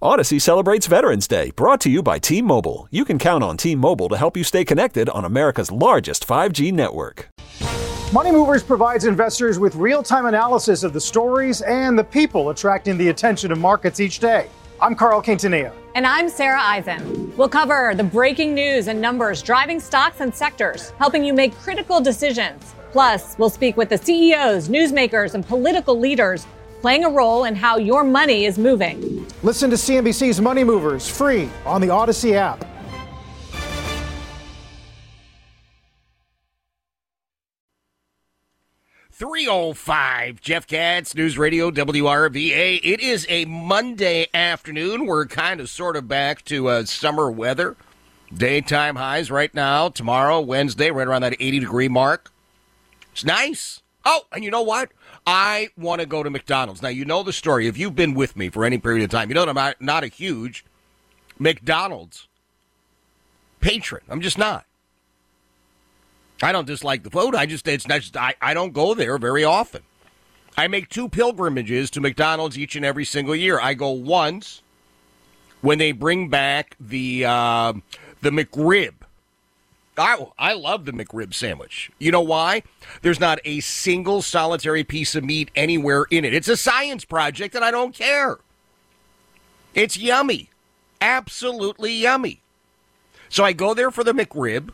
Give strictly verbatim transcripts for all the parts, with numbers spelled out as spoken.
Odyssey celebrates Veterans Day, brought to you by T-Mobile. You can count on T-Mobile to help you stay connected on America's largest five G network. Money Movers provides investors with real-time analysis of the stories and the people attracting the attention of markets each day. I'm Carl Quintanilla. And I'm Sarah Eisen. We'll cover the breaking news and numbers driving stocks and sectors, helping you make critical decisions. Plus, we'll speak with the C E Os, newsmakers, and political leaders playing a role in how your money is moving. Listen to C N B C's Money Movers free on the Odyssey app. three oh five, Jeff Katz, News Radio W R V A. It is a Monday afternoon. We're kind of sort of back to uh, summer weather. Daytime highs right now. Tomorrow, Wednesday, right around that eighty-degree mark. It's nice. Oh, and you know what? I want to go to McDonald's. Now, you know the story. If you've been with me for any period of time, you know that I'm not, not a huge McDonald's patron. I'm just not. I don't dislike the food. I just, it's not just, I, I don't go there very often. I make two pilgrimages to McDonald's each and every single year. I go once when they bring back the uh, the McRib. I, I love the McRib sandwich. You know why? There's not a single solitary piece of meat anywhere in it. It's a science project, and I don't care. It's yummy. Absolutely yummy. So I go there for the McRib,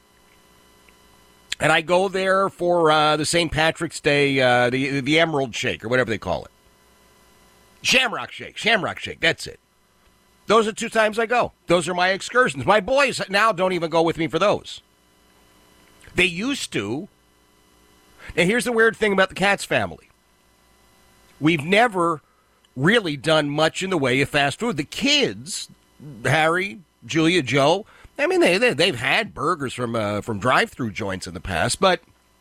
and I go there for uh, the Saint Patrick's Day, uh, the, the Emerald Shake, or whatever they call it. Shamrock Shake. Shamrock Shake. That's it. Those are two times I go. Those are my excursions. My boys now don't even go with me for those. They used to. And here's the weird thing about the Katz family. We've never really done much in the way of fast food. The kids, Harry, Julia, Joe, I mean, they, they, they've had burgers from, uh, from drive-through joints in the past, but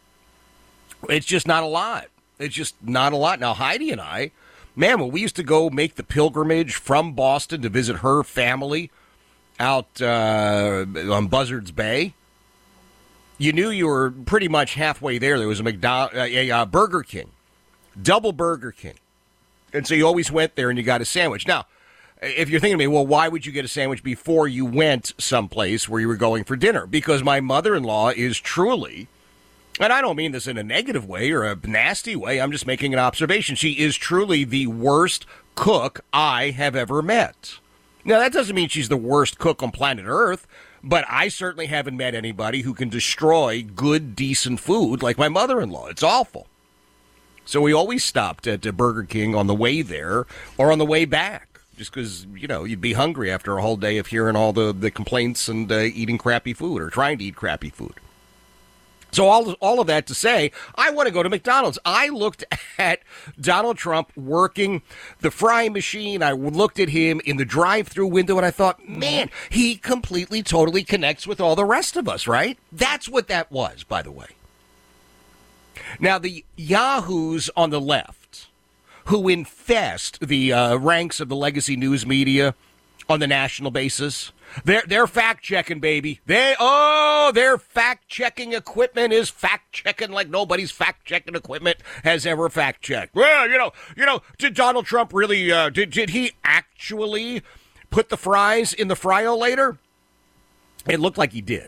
it's just not a lot. It's just not a lot. Now, Heidi and I, man, when we used to go make the pilgrimage from Boston to visit her family out uh, on Buzzards Bay, you knew you were pretty much halfway there. There was a, McDonald, a, a Burger King, double Burger King. And so you always went there and you got a sandwich. Now, if you're thinking to me, well, why would you get a sandwich before you went someplace where you were going for dinner? Because my mother-in-law is truly... And I don't mean this in a negative way or a nasty way. I'm just making an observation. She is truly the worst cook I have ever met. Now, that doesn't mean she's the worst cook on planet Earth, but I certainly haven't met anybody who can destroy good, decent food like my mother-in-law. It's awful. So we always stopped at Burger King on the way there or on the way back, just because, you know, you'd be hungry after a whole day of hearing all the, the complaints and uh, eating crappy food or trying to eat crappy food. So all, all of that to say, I want to go to McDonald's. I looked at Donald Trump working the fry machine. I looked at him in the drive-through window, and I thought, man, he completely, totally connects with all the rest of us, right? That's what that was, by the way. Now, the yahoos on the left, who infest the uh, ranks of the legacy news media on the national basis, They're, they're fact-checking, baby. They Oh, their fact-checking equipment is fact-checking like nobody's fact-checking equipment has ever fact-checked. Well, you know, you know, did Donald Trump really, uh, did, did he actually put the fries in the fryo-later? It looked like he did.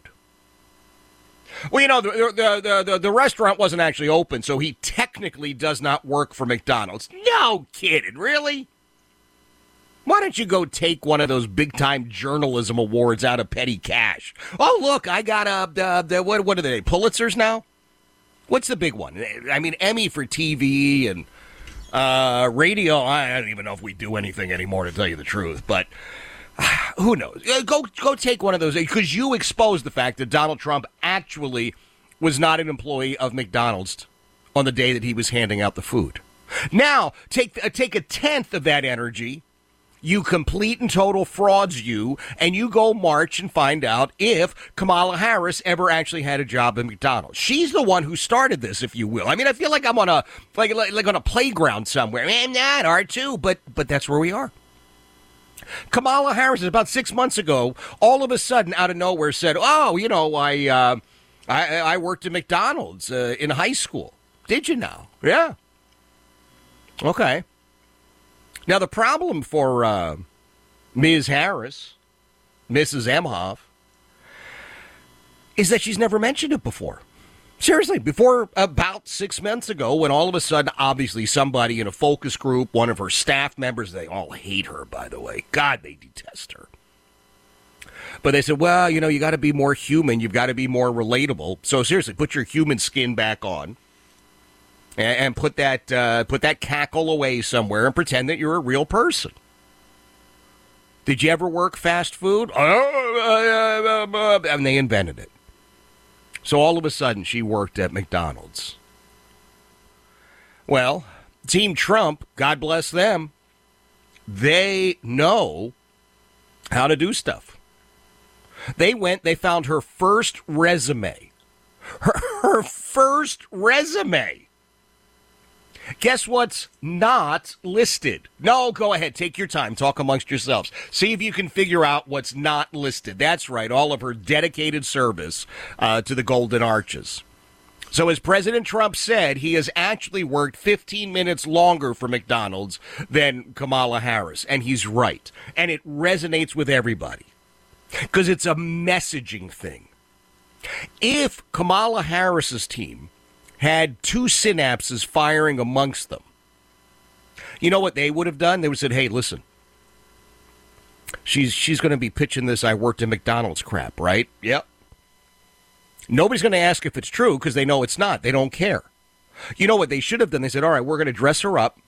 Well, you know, the, the, the, the, the restaurant wasn't actually open, so he technically does not work for McDonald's. No kidding, really? Why don't you go take one of those big-time journalism awards out of petty cash? Oh, look, I got a, uh, the, what, what are they, Pulitzers now? What's the big one? I mean, Emmy for T V and uh, radio. I don't even know if we do anything anymore, to tell you the truth, but uh, who knows? Go, go take one of those, because you exposed the fact that Donald Trump actually was not an employee of McDonald's on the day that he was handing out the food. Now, take, uh, take a tenth of that energy, you complete and total frauds you, and you go march and find out if Kamala Harris ever actually had a job at McDonald's. She's the one who started this, if you will. I mean, I feel like I'm on a like like, like on a playground somewhere. I'm not R two, but but that's where we are. Kamala Harris, about six months ago, all of a sudden, out of nowhere, said, "Oh, you know, I uh, I, I worked at McDonald's uh, in high school." Did you now? Yeah. Okay. Now, the problem for uh, Miz Harris, Missus Emhoff, is that she's never mentioned it before. Seriously, before about six months ago, when all of a sudden, obviously, somebody in a focus group, one of her staff members, they all hate her, by the way. God, they detest her. But they said, well, you know, you got to be more human. You've got to be more relatable. So seriously, put your human skin back on and, and put that uh, put that cackle away somewhere and pretend that you're a real person. Did you ever work fast food? And they invented it. So all of a sudden, she worked at McDonald's. Well, Team Trump, God bless them, they know how to do stuff. They went, they found her first resume. Her, her first resume. Guess what's not listed? No, go ahead. Take your time. Talk amongst yourselves. See if you can figure out what's not listed. That's right. All of her dedicated service uh, to the Golden Arches. So as President Trump said, he has actually worked fifteen minutes longer for McDonald's than Kamala Harris. And he's right. And it resonates with everybody because it's a messaging thing. If Kamala Harris's team had two synapses firing amongst them, you know what they would have done? They would have said, hey, listen, she's she's going to be pitching this I worked at McDonald's crap, right? Yep. Nobody's going to ask if it's true because they know it's not. They don't care. You know what they should have done? They said, all right, we're going to dress her up,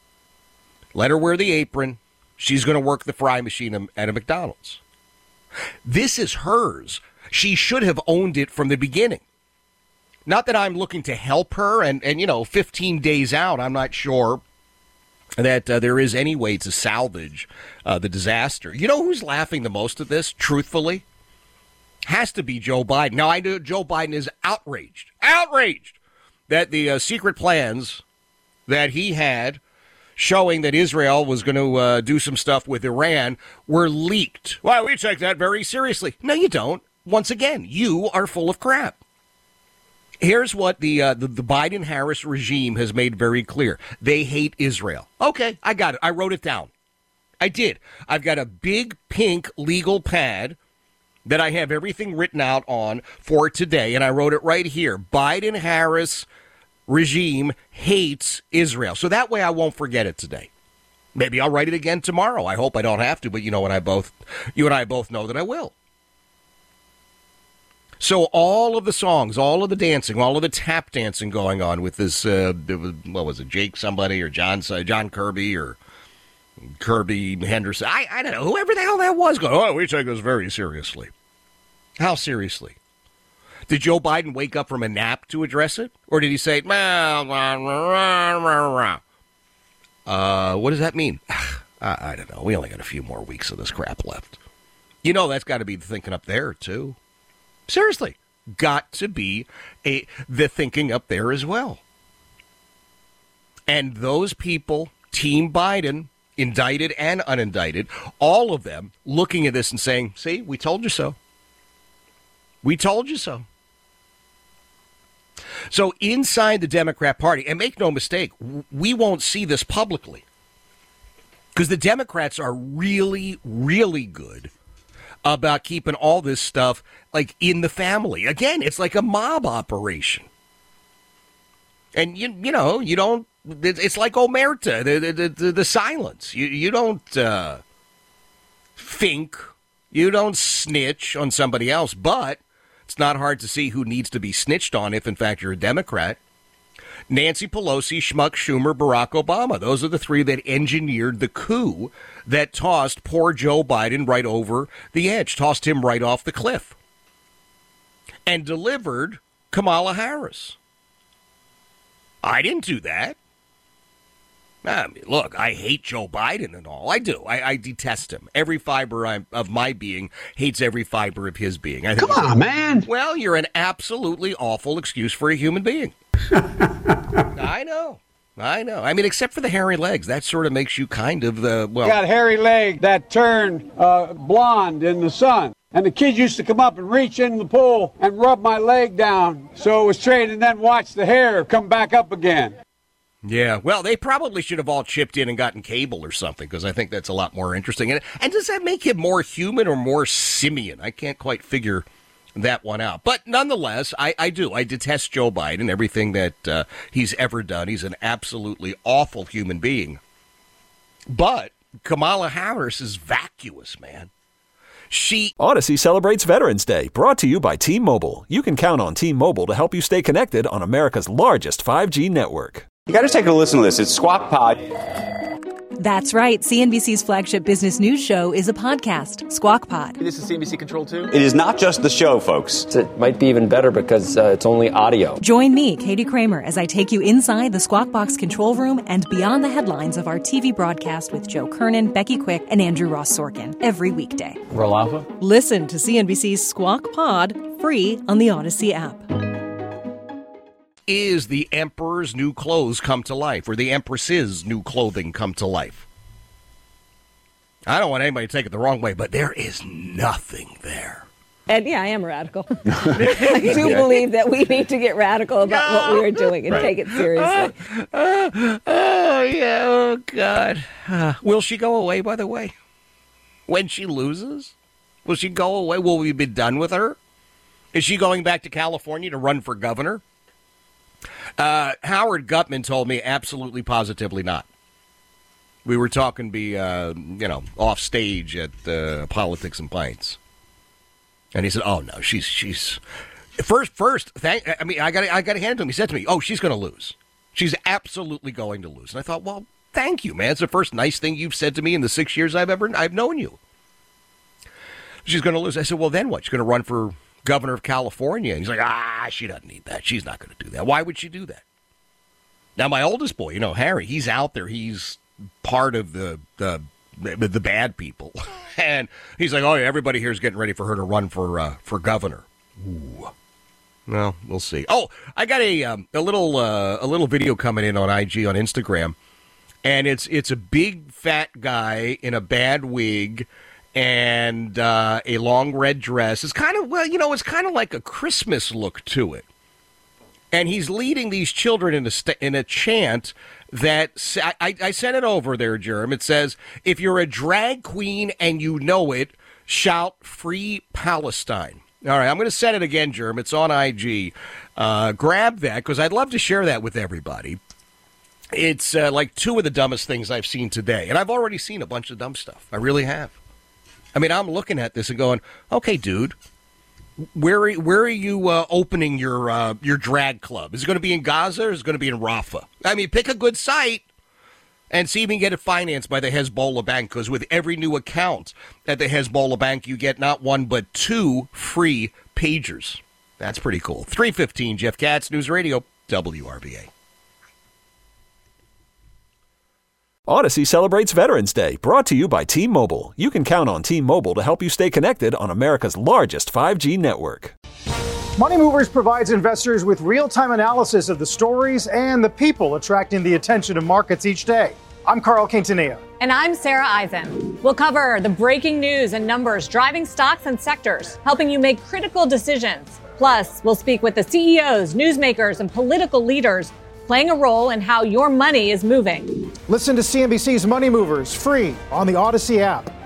let her wear the apron. She's going to work the fry machine at a McDonald's. This is hers. She should have owned it from the beginning. Not that I'm looking to help her, and, and you know, fifteen days out, I'm not sure that uh, there is any way to salvage uh, the disaster. You know who's laughing the most at this, truthfully? Has to be Joe Biden. Now, I know Joe Biden is outraged, outraged that the uh, secret plans that he had showing that Israel was going to uh, do some stuff with Iran were leaked. Well, we take that very seriously. No, you don't. Once again, you are full of crap. Here's what the, uh, the the Biden-Harris regime has made very clear. They hate Israel. Okay, I got it. I wrote it down. I did. I've got a big pink legal pad that I have everything written out on for today, and I wrote it right here. Biden-Harris regime hates Israel. So that way I won't forget it today. Maybe I'll write it again tomorrow. I hope I don't have to, but you know, and I both, you and I both know that I will. So all of the songs, all of the dancing, all of the tap dancing going on with this, uh, what was it, Jake somebody or John John Kirby or Kirby Henderson? I, I don't know, whoever the hell that was going, oh, we take this very seriously. How seriously? Did Joe Biden wake up from a nap to address it? Or did he say, uh, what does that mean? I, I don't know. We only got a few more weeks of this crap left. You know, that's got to be the thinking up there, too. Seriously, got to be a the thinking up there as well. And those people, Team Biden, indicted and unindicted, all of them looking at this and saying, see, we told you so. We told you so. So inside the Democrat Party, and make no mistake, we won't see this publicly because the Democrats are really, really good about keeping all this stuff like in the family. Again, it's like a mob operation. And, you you know, you don't, it's like Omerta, the, the, the, the silence. You, you don't uh, think, you don't snitch on somebody else, but it's not hard to see who needs to be snitched on if, in fact, you're a Democrat. Nancy Pelosi, Schmuck Schumer, Barack Obama. Those are the three that engineered the coup that tossed poor Joe Biden right over the edge, tossed him right off the cliff, and delivered Kamala Harris. I didn't do that. I mean, look, I hate Joe Biden and all. I do. I, I detest him. Every fiber I'm, of my being hates every fiber of his being. I think Come on, man. Well, you're an absolutely awful excuse for a human being. I know. I know. I mean, except for the hairy legs. That sort of makes you kind of the, well. Got hairy leg that turned uh, blonde in the sun. And the kids used to come up and reach in the pool and rub my leg down so it was straight and then watch the hair come back up again. Yeah, well, they probably should have all chipped in and gotten cable or something, because I think that's a lot more interesting. And, and does that make him more human or more simian? I can't quite figure that one out. But nonetheless, I, I do. I detest Joe Biden, everything that uh, he's ever done. He's an absolutely awful human being. But Kamala Harris is vacuous, man. She Odyssey celebrates Veterans Day, brought to you by T-Mobile. You can count on T-Mobile to help you stay connected on America's largest five G network. You got to take a listen to this. It's Squawk Pod. That's right. C N B C's flagship business news show is a podcast, Squawk Pod. This is C N B C Control two. It is not just the show, folks. It might be even better because uh, it's only audio. Join me, Katie Kramer, as I take you inside the Squawk Box control room and beyond the headlines of our T V broadcast with Joe Kernan, Becky Quick, and Andrew Ross Sorkin every weekday. Roll Alpha. Listen to C N B C's Squawk Pod free on the Odyssey app. Is the emperor's new clothes come to life, or the empress's new clothing come to life? I don't want anybody to take it the wrong way, but there is nothing there. And yeah, I am radical. I do believe that we need to get radical about no. what we are doing and right. take it seriously. Uh, uh, oh, yeah. Oh, God. Uh, will she go away, by the way? When she loses? Will she go away? Will we be done with her? Is she going back to California to run for governor? Uh, Howard Gutman told me absolutely positively not. We were talking, be uh, you know, off stage at uh, Politics and Pints, and he said, "Oh no, she's she's first first. Thank, I mean, I got I got to hand it to him. He said to me, "Oh, she's going to lose. She's absolutely going to lose." And I thought, "Well, thank you, man. It's the first nice thing you've said to me in the six years I've ever I've known you." She's going to lose. I said, "Well, then what? She's going to run for governor of California?" And he's like, "Ah, she doesn't need that. She's not going to do that. Why would she do that?" Now, my oldest boy, you know, Harry, he's out there. He's part of the the the bad people, and he's like, "Oh, yeah, everybody here is getting ready for her to run for uh, for governor." Ooh. Well, we'll see. Oh, I got a um, a little uh, a little video coming in on I G on Instagram, and it's it's a big fat guy in a bad wig and uh, a long red dress. It's kind of well, you know, it's kind of like a Christmas look to it, and he's leading these children in a st- in a chant. That I, I sent it over there, Jerm. It says, "If you're a drag queen and you know it, shout Free Palestine." All right, I'm going to send it again, Jerm. It's on I G. Uh, grab that, because I'd love to share that with everybody. It's uh, like two of the dumbest things I've seen today. And I've already seen a bunch of dumb stuff. I really have. I mean, I'm looking at this and going, okay, dude, where are, where are you uh, opening your uh, your drag club? Is it going to be in Gaza or is it going to be in Rafah? I mean, pick a good site and see if you can get it financed by the Hezbollah Bank, because with every new account at the Hezbollah Bank, you get not one but two free pagers. That's pretty cool. three fifteen, Jeff Katz, News Radio, W R V A. Odyssey celebrates Veterans Day, brought to you by T-Mobile. You can count on T-Mobile to help you stay connected on America's largest five G network. Money Movers provides investors with real-time analysis of the stories and the people attracting the attention of markets each day. I'm Carl Quintanilla. And I'm Sarah Eisen. We'll cover the breaking news and numbers driving stocks and sectors, helping you make critical decisions. Plus, we'll speak with the C E Os, newsmakers, and political leaders playing a role in how your money is moving. Listen to C N B C's Money Movers free on the Odyssey app.